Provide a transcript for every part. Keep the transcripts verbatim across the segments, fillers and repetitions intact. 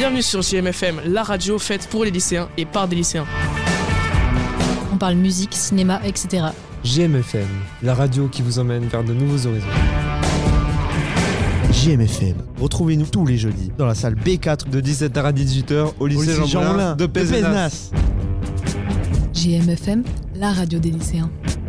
Bienvenue sur J M F M, la radio faite pour les lycéens et par des lycéens. On parle musique, cinéma, et cetera. J M F M, la radio qui vous emmène vers de nouveaux horizons. J M F M, retrouvez-nous tous les jeudis dans la salle B quatre de dix-sept heures à dix-huit heures au lycée, lycée Jean Moulin de Pézenas. J M F M, la radio des lycéens.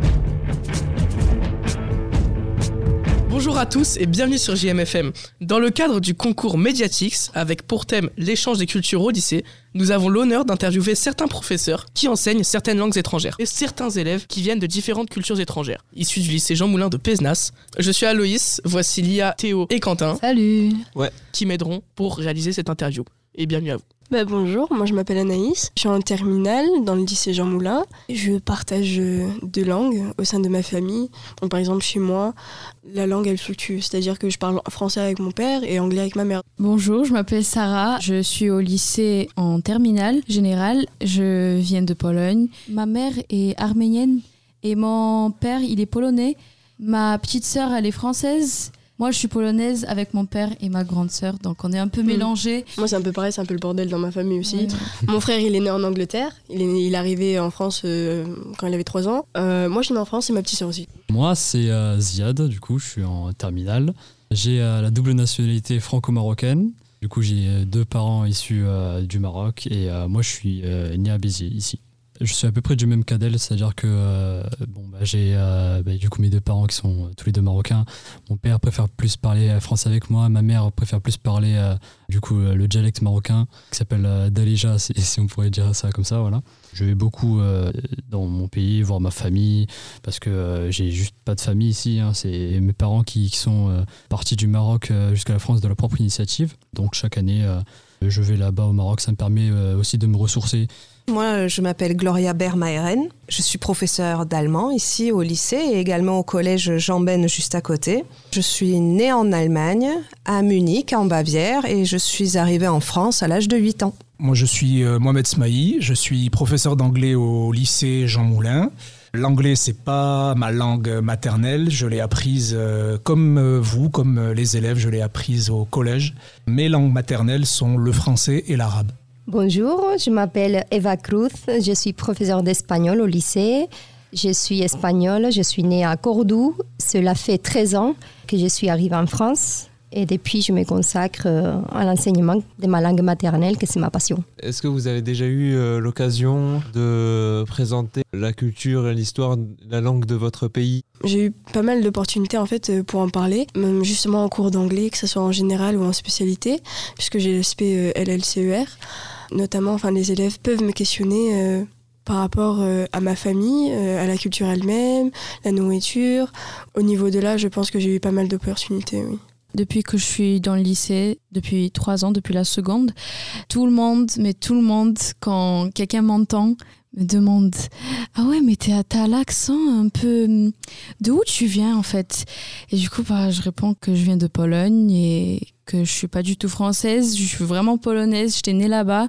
Bonjour à tous et bienvenue sur J M F M. Dans le cadre du concours Mediatix, avec pour thème l'échange des cultures au lycée, nous avons l'honneur d'interviewer certains professeurs qui enseignent certaines langues étrangères et certains élèves qui viennent de différentes cultures étrangères. Issus du lycée Jean Moulin de Pézenas, je suis Aloïs, voici Lia, Théo et Quentin. Salut. Ouais. Qui m'aideront pour réaliser cette interview. Et bienvenue à vous. Bah bonjour, moi je m'appelle Anaïs, je suis en terminale dans le lycée Jean Moulin. Je partage deux langues au sein de ma famille. Donc, par exemple chez moi, la langue elle fluctue, c'est-à-dire que je parle français avec mon père et anglais avec ma mère. Bonjour, je m'appelle Sarah, je suis au lycée en terminale générale, je viens de Pologne. Ma mère est arménienne et mon père il est polonais. Ma petite sœur elle est française. Moi, je suis polonaise avec mon père et ma grande sœur, donc on est un peu mmh. mélangés. Moi, c'est un peu pareil, c'est un peu le bordel dans ma famille aussi. Ouais. Mon frère, il est né en Angleterre, il est, il est arrivé en France euh, quand il avait trois ans. Euh, moi, je suis né en France et ma petite sœur aussi. Moi, c'est euh, Ziad, du coup, je suis en terminale. J'ai euh, la double nationalité franco-marocaine. Du coup, j'ai deux parents issus euh, du Maroc et euh, moi, je suis euh, né à Béziers, ici. Je suis à peu près du même cas d'elle, c'est-à-dire que euh, bon, bah, j'ai euh, bah, du coup mes deux parents qui sont euh, tous les deux marocains. Mon père préfère plus parler français avec moi, ma mère préfère plus parler euh, du coup euh, le dialecte marocain qui s'appelle euh, Dalija, si, si on pourrait dire ça comme ça, voilà. Je vais beaucoup euh, dans mon pays voir ma famille parce que euh, j'ai juste pas de famille ici. Hein. C'est mes parents qui, qui sont euh, partis du Maroc euh, jusqu'à la France de leur propre initiative. Donc chaque année, euh, je vais là-bas au Maroc. Ça me permet euh, aussi de me ressourcer. Moi, je m'appelle Gloria Bermayren. Je suis professeure d'allemand ici au lycée et également au collège Jean Ben juste à côté. Je suis née en Allemagne, à Munich, en Bavière, et je suis arrivée en France à l'âge de huit ans. Moi, je suis Mohamed Smaï. Je suis professeur d'anglais au lycée Jean Moulin. L'anglais, c'est pas ma langue maternelle. Je l'ai apprise euh, comme vous, comme les élèves, je l'ai apprise au collège. Mes langues maternelles sont le français et l'arabe. Bonjour, je m'appelle Eva Cruz, je suis professeure d'espagnol au lycée. Je suis espagnole, je suis née à Cordoue. Cela fait treize ans que je suis arrivée en France. Et depuis, je me consacre à l'enseignement de ma langue maternelle, que c'est ma passion. Est-ce que vous avez déjà eu euh, l'occasion de présenter la culture et l'histoire, la langue de votre pays ? J'ai eu pas mal d'opportunités en fait pour en parler, même justement en cours d'anglais, que ce soit en général ou en spécialité, puisque j'ai l'aspect L L C E R. Notamment, enfin, les élèves peuvent me questionner euh, par rapport euh, à ma famille, euh, à la culture elle-même, la nourriture. Au niveau de là, je pense que j'ai eu pas mal d'opportunités, oui. Depuis que je suis dans le lycée, depuis trois ans, depuis la seconde, tout le monde, mais tout le monde, quand quelqu'un m'entend, me demande « Ah ouais, mais t'as, t'as l'accent un peu... De où tu viens, en fait ?» Et du coup, bah, je réponds que je viens de Pologne et que je suis pas du tout française, je suis vraiment polonaise, j'étais née là-bas.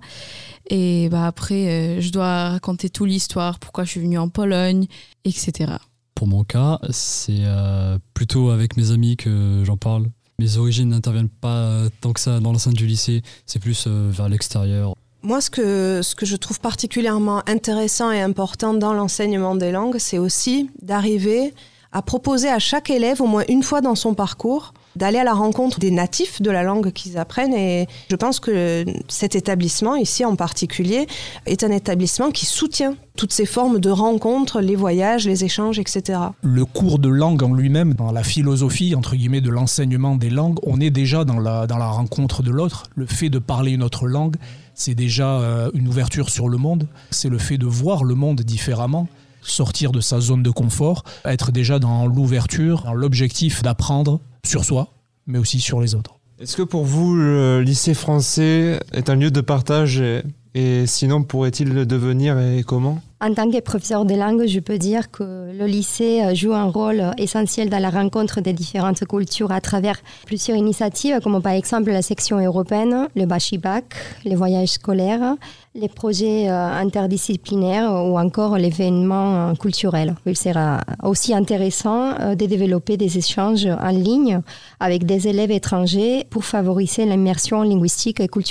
Et bah, après, euh, je dois raconter toute l'histoire, pourquoi je suis venue en Pologne, et cetera. Pour mon cas, c'est euh, plutôt avec mes amis que j'en parle. Mes origines n'interviennent pas tant que ça dans l'enceinte du lycée, c'est plus euh, vers l'extérieur. Moi, ce que, ce que je trouve particulièrement intéressant et important dans l'enseignement des langues, c'est aussi d'arriver à proposer à chaque élève, au moins une fois dans son parcours, d'aller à la rencontre des natifs de la langue qu'ils apprennent. Et je pense que cet établissement, ici en particulier, est un établissement qui soutient toutes ces formes de rencontres, les voyages, les échanges, et cetera. Le cours de langue en lui-même, dans la philosophie, entre guillemets, de l'enseignement des langues, on est déjà dans la, dans la rencontre de l'autre. Le fait de parler une autre langue, c'est déjà euh, une ouverture sur le monde. C'est le fait de voir le monde différemment, sortir de sa zone de confort, être déjà dans l'ouverture, dans l'objectif d'apprendre sur soi, mais aussi sur les autres. Est-ce que pour vous, le lycée français est un lieu de partage et, et sinon, pourrait-il le devenir et comment ? En tant que professeur de langue, je peux dire que le lycée joue un rôle essentiel dans la rencontre des différentes cultures à travers plusieurs initiatives, comme par exemple la section européenne, le Bachibac, les voyages scolaires, les projets interdisciplinaires ou encore l'événement culturel. Il sera aussi intéressant de développer des échanges en ligne avec des élèves étrangers pour favoriser l'immersion linguistique et culturelle.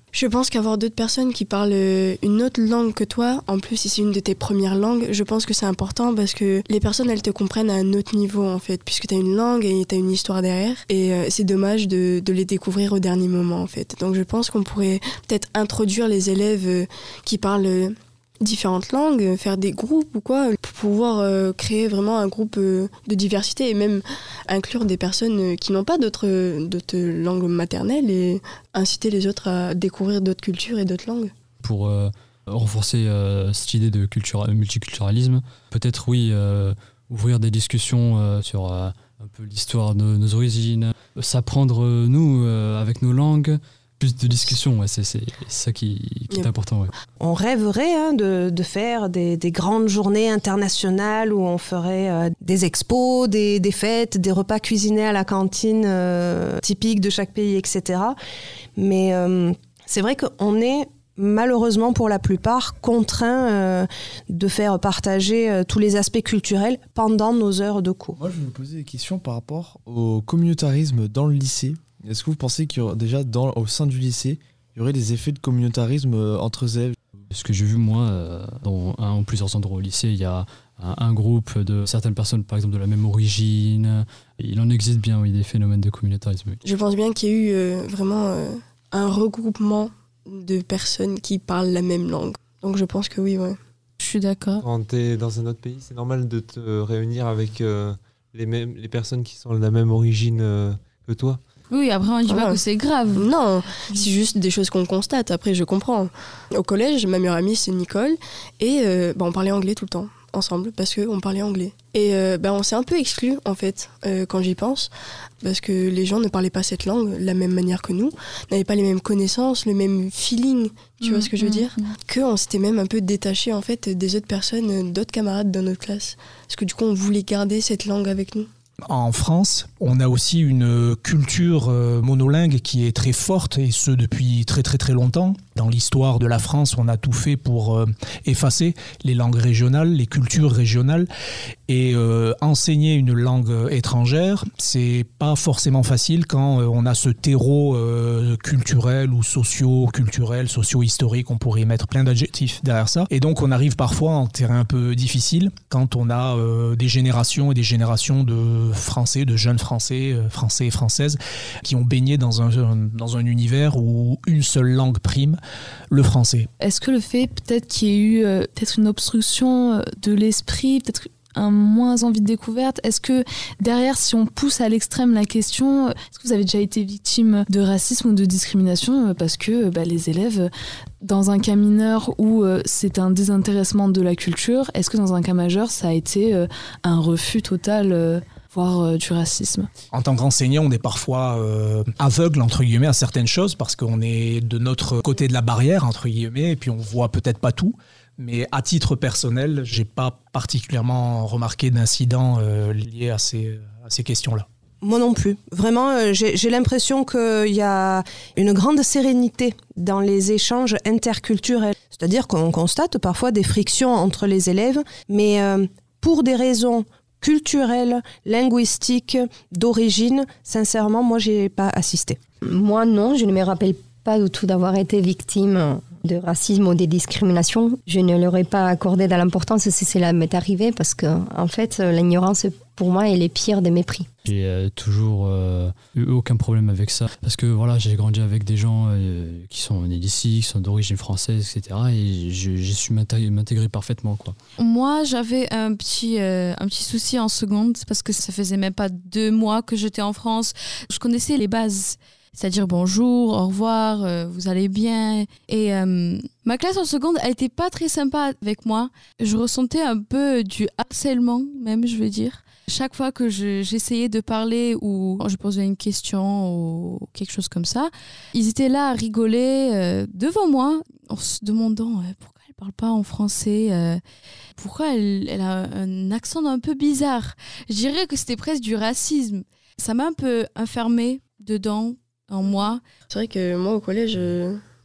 Je pense qu'avoir d'autres personnes qui parlent une autre langue que toi, en plus si c'est une de tes premières langues, je pense que c'est important parce que les personnes, elles te comprennent à un autre niveau en fait, puisque tu as une langue et tu as une histoire derrière. Et euh, c'est dommage de, de les découvrir au dernier moment en fait. Donc je pense qu'on pourrait peut-être introduire les élèves euh, qui parlent euh, différentes langues, faire des groupes ou quoi, pour pouvoir euh, créer vraiment un groupe euh, de diversité et même inclure des personnes euh, qui n'ont pas d'autres, d'autres langues maternelles et inciter les autres à découvrir d'autres cultures et d'autres langues. Pour euh, renforcer euh, cette idée de cultura- multiculturalisme, peut-être oui, euh, ouvrir des discussions euh, sur euh, un peu l'histoire de nos origines, s'apprendre euh, nous euh, avec nos langues. Plus de discussions, ouais, c'est, c'est, c'est ça qui, qui est important. Ouais. On rêverait hein, de, de faire des, des grandes journées internationales où on ferait euh, des expos, des, des fêtes, des repas cuisinés à la cantine euh, typiques de chaque pays, et cetera. Mais euh, c'est vrai qu'on est malheureusement pour la plupart contraints euh, de faire partager euh, tous les aspects culturels pendant nos heures de cours. Moi, je vais vous poser des questions par rapport au communautarisme dans le lycée. Est-ce que vous pensez qu'il y aurait déjà dans, au sein du lycée, il y aurait des effets de communautarisme entre élèves ? Ce que j'ai vu moi, euh, dans un ou plusieurs endroits au lycée, il y a un, un groupe de certaines personnes, par exemple de la même origine. Il en existe bien, oui, des phénomènes de communautarisme. Oui. Je pense bien qu'il y a eu euh, vraiment euh, un regroupement de personnes qui parlent la même langue. Donc je pense que oui, ouais. Je suis d'accord. Quand tu es dans un autre pays, c'est normal de te réunir avec euh, les, mêmes, les personnes qui sont de la même origine euh, que toi. Oui, après on dit Voilà. pas que c'est grave. Non, c'est juste des choses qu'on constate. Après, je comprends. Au collège, ma meilleure amie, c'est Nicole. Et euh, bah, on parlait anglais tout le temps, ensemble, parce qu'on parlait anglais. Et euh, bah, on s'est un peu exclus, en fait, euh, quand j'y pense. Parce que les gens ne parlaient pas cette langue de la même manière que nous, n'avaient pas les mêmes connaissances, le même feeling, tu mmh, vois ce que je veux dire mmh. Qu'on s'était même un peu détaché, en fait, des autres personnes, d'autres camarades dans notre classe. Parce que du coup, on voulait garder cette langue avec nous. En France, on a aussi une culture euh, monolingue qui est très forte, et ce depuis très très très longtemps. Dans l'histoire de la France, on a tout fait pour euh, effacer les langues régionales, les cultures régionales, et euh, enseigner une langue étrangère, c'est pas forcément facile quand euh, on a ce terreau euh, culturel ou socio-culturel, socio-historique, on pourrait y mettre plein d'adjectifs derrière ça. Et donc on arrive parfois en terrain un peu difficile quand on a euh, des générations et des générations de Français, de jeunes Français, euh, Français et Françaises, qui ont baigné dans un, dans un univers où une seule langue prime, le français. Est-ce que le fait peut-être qu'il y ait eu euh, peut-être une obstruction de l'esprit, peut-être un moins envie de découverte, est-ce que derrière, si on pousse à l'extrême la question, est-ce que vous avez déjà été victime de racisme ou de discrimination parce que bah, les élèves, dans un cas mineur où euh, c'est un désintéressement de la culture, est-ce que dans un cas majeur, ça a été euh, un refus total euh, voire euh, du racisme. En tant qu'enseignant, on est parfois euh, aveugle, entre guillemets, à certaines choses parce qu'on est de notre côté de la barrière, entre guillemets, et puis on voit peut-être pas tout. Mais à titre personnel, j'ai pas particulièrement remarqué d'incidents euh, liés à ces, à ces questions-là. Moi non plus. Vraiment, euh, j'ai, j'ai l'impression qu'il y a une grande sérénité dans les échanges interculturels. C'est-à-dire qu'on constate parfois des frictions entre les élèves, mais euh, pour des raisons culturelles, linguistiques, d'origine, sincèrement, moi, j'ai pas assisté. Moi, non, je ne me rappelle pas du tout d'avoir été victime de racisme ou de discrimination. Je ne leur ai pas accordé de l'importance si cela m'est arrivé parce que, en fait, l'ignorance, pour moi, est le pire des mépris. J'ai euh, toujours euh, eu aucun problème avec ça parce que voilà, j'ai grandi avec des gens euh, qui sont nés d'ici, qui sont d'origine française, et cetera. Et je, j'ai su m'intégrer, m'intégrer parfaitement, quoi. Moi, j'avais un petit, euh, un petit souci en seconde parce que ça faisait même pas deux mois que j'étais en France. Je connaissais les bases. C'est-à-dire bonjour, au revoir, euh, vous allez bien. Et euh, ma classe en seconde, elle était pas très sympa avec moi. Je ressentais un peu du harcèlement, même, je veux dire. Chaque fois que je, j'essayais de parler ou je posais une question ou quelque chose comme ça, ils étaient là à rigoler euh, devant moi en se demandant euh, pourquoi elle parle pas en français, euh, pourquoi elle, elle a un accent un peu bizarre. Je dirais que c'était presque du racisme. Ça m'a un peu enfermée dedans. En moi. C'est vrai que moi au collège, euh,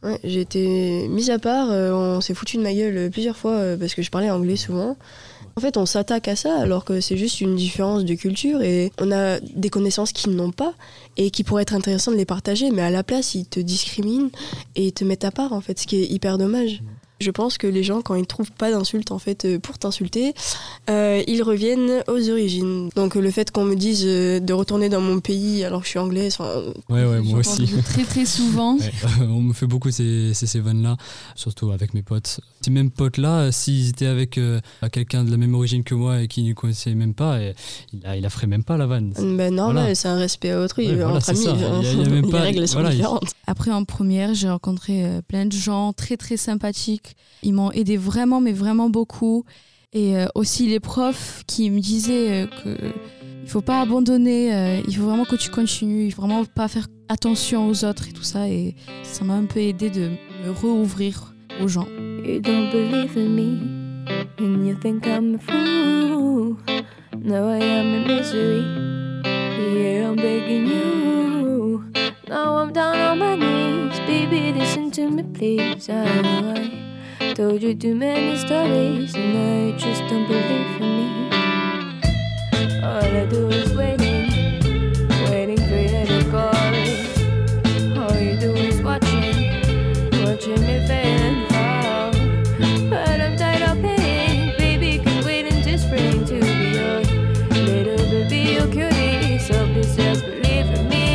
Ouais, j'ai été mise à part, euh, on s'est foutu de ma gueule euh, plusieurs fois euh, parce que je parlais anglais souvent. En fait, on s'attaque à ça alors que c'est juste une différence de culture et on a des connaissances qu'ils n'ont pas et qui pourraient être intéressantes de les partager, mais à la place, ils te discriminent et ils te mettent à part, en fait, ce qui est hyper dommage. Je pense que les gens, quand ils ne trouvent pas d'insultes en fait, euh, pour t'insulter, euh, ils reviennent aux origines. Donc euh, le fait qu'on me dise euh, de retourner dans mon pays alors que je suis anglaise... Ouais, ouais, moi aussi. Très très souvent. Ouais, on me fait beaucoup ces, ces, ces vannes-là, surtout avec mes potes. Ces mêmes potes-là, s'ils étaient avec euh, quelqu'un de la même origine que moi et qui ne connaissait même pas, et, il la, il la ferait même pas la vanne. Ben normal, voilà. C'est un respect à autrui. Ouais, voilà, entre amis, il y a, il y a même les pas, règles sont voilà, différentes. Après, en première, j'ai rencontré euh, plein de gens très très sympathiques. Ils m'ont aidé vraiment, mais vraiment beaucoup. Et euh, aussi les profs qui me disaient euh, que il faut pas abandonner, euh, il faut vraiment que tu continues, il faut vraiment pas faire attention aux autres et tout ça. Et ça m'a un peu aidé de me rouvrir aux gens. You don't believe in me, and you think I'm a fool. Now I am in misery, yeah, I'm begging you. Now I'm down on my knees, baby, listen to me please. I know I told you too many stories, and now you just don't believe in me. All I do is waiting, waiting for you to call. All you do is watching, watching me fail and fall. But I'm tired of pain, baby, can wait until spring to be your little baby, your cutie. So please just believe in me.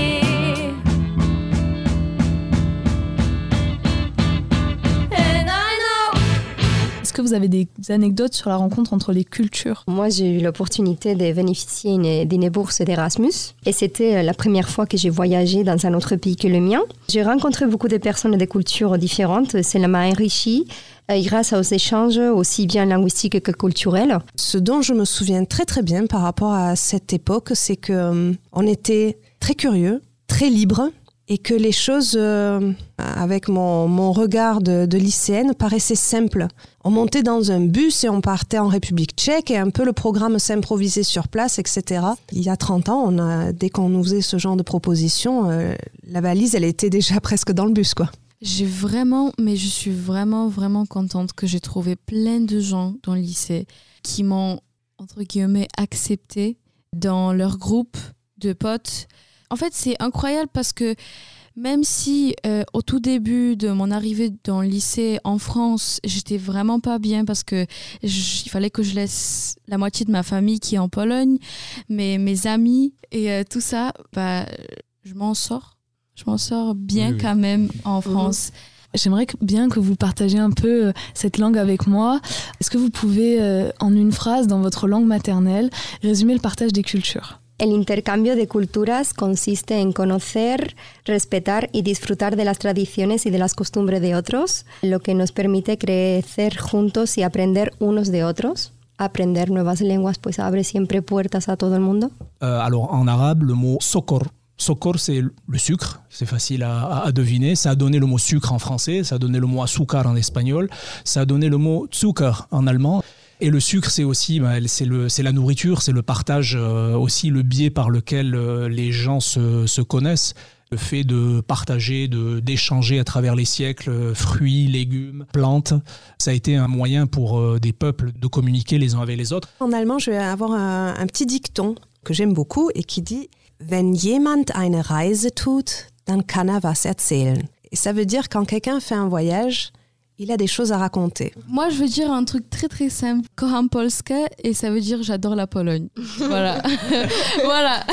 Est-ce que vous avez des anecdotes sur la rencontre entre les cultures ? Moi, j'ai eu l'opportunité de bénéficier une- d'une bourse d'Erasmus et c'était la première fois que j'ai voyagé dans un autre pays que le mien. J'ai rencontré beaucoup de personnes de cultures différentes. Cela m'a enrichi euh, grâce aux échanges aussi bien linguistiques que culturels. Ce dont je me souviens très très bien par rapport à cette époque, c'est que euh, on était très curieux, très libre, et que les choses, euh, avec mon, mon regard de, de lycéenne, paraissaient simples. On montait dans un bus et on partait en République tchèque et un peu le programme s'improvisait sur place, et cetera. Il y a trente ans, on a, dès qu'on nous faisait ce genre de propositions, euh, la valise, elle était déjà presque dans le bus, quoi. J'ai vraiment, mais je suis vraiment, vraiment contente que j'ai trouvé plein de gens dans le lycée qui m'ont, entre guillemets, accepté dans leur groupe de potes. En fait, c'est incroyable parce que même si euh, au tout début de mon arrivée dans le lycée en France, j'étais vraiment pas bien parce que j- il fallait que je laisse la moitié de ma famille qui est en Pologne, mais mes amis et euh, tout ça, bah, je m'en sors. Je m'en sors bien Oui, oui. quand même en France. J'aimerais que- bien que vous partagiez un peu euh, cette langue avec moi. Est-ce que vous pouvez, euh, en une phrase, dans votre langue maternelle, résumer le partage des cultures ? El intercambio de culturas consiste en conocer, respetar y disfrutar de las tradiciones y de las costumbres de otros, lo que nos permite crecer juntos y aprender unos de otros. Aprender nuevas lenguas pues abre siempre puertas a todo el mundo. Euh, alors en arabe, le mot sokor. Sokor, c'est le sucre, c'est facile à, à- à deviner. Ça a donné le mot sucre en français, ça a donné le mot azúcar en espagnol, ça a donné le mot Zucker en allemand. Et le sucre, c'est aussi bah, c'est le, c'est la nourriture, c'est le partage, euh, aussi le biais par lequel euh, les gens se, se connaissent. Le fait de partager, de, d'échanger à travers les siècles, euh, fruits, légumes, plantes, ça a été un moyen pour euh, des peuples de communiquer les uns avec les autres. En allemand, je vais avoir un, un petit dicton que j'aime beaucoup et qui dit « Wenn jemand eine Reise tut, dann kann er was erzählen ». Et ça veut dire quand quelqu'un fait un voyage, il a des choses à raconter. Moi, je veux dire un truc très très simple. Kocham Polskę, et ça veut dire j'adore la Pologne. Voilà. Voilà.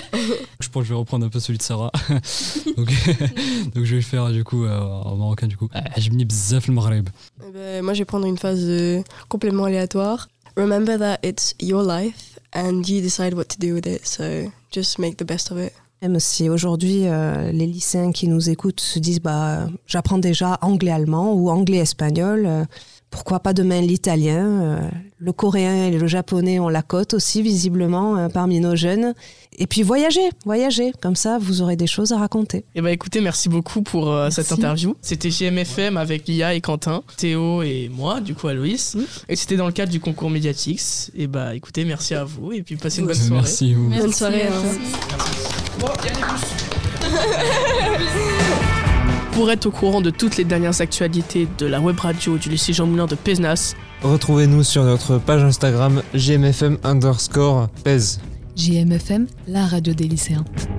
Je pense que je vais reprendre un peu celui de Sarah. donc, donc je vais le faire du coup euh, en marocain du coup. عجبني بزاف المغرب. Eh ben, moi, je vais prendre une phase euh, complètement aléatoire. Remember that it's your life and you decide what to do with it. So just make the best of it. Même si aujourd'hui, euh, les lycéens qui nous écoutent se disent bah, « j'apprends déjà anglais-allemand ou anglais-espagnol, euh, pourquoi pas demain l'italien euh, le coréen et le japonais ont la cote aussi visiblement euh, parmi nos jeunes. Et puis voyager, voyager, comme ça vous aurez des choses à raconter. » Eh ben écoutez, merci beaucoup pour euh, cette interview. C'était J M F M avec Lia et Quentin, Théo et moi, du coup Aloïs. Et c'était dans le cadre du concours Mediatix. Et bah écoutez, merci à vous et puis passez une bonne soirée. Merci vous. Bonne soirée. Merci. Hein. Bon, il y a des bus. Pour être au courant de toutes les dernières actualités de la web radio du lycée Jean Moulin de Pézenas, retrouvez-nous sur notre page Instagram G M F M underscore Pez. J M F M, la radio des lycéens.